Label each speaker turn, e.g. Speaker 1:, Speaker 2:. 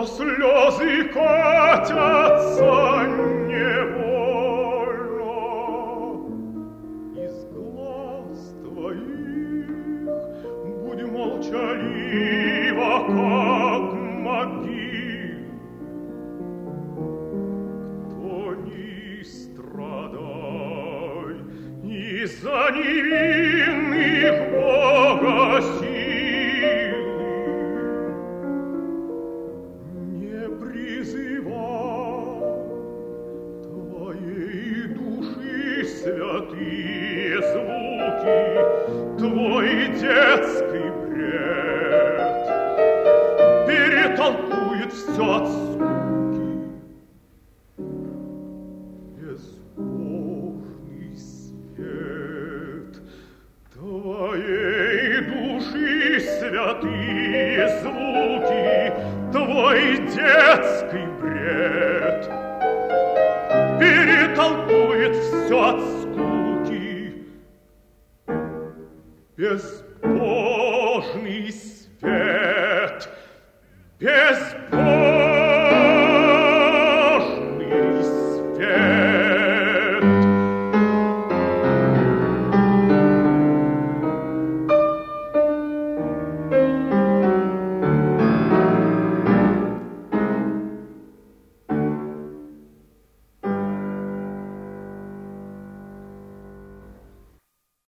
Speaker 1: слезы катятся невольно из глаз твоих. Будь молчалива, как могил. Кто не страдай из-за невинных Бога силы, не призывай твоей души святые звуки, твой детский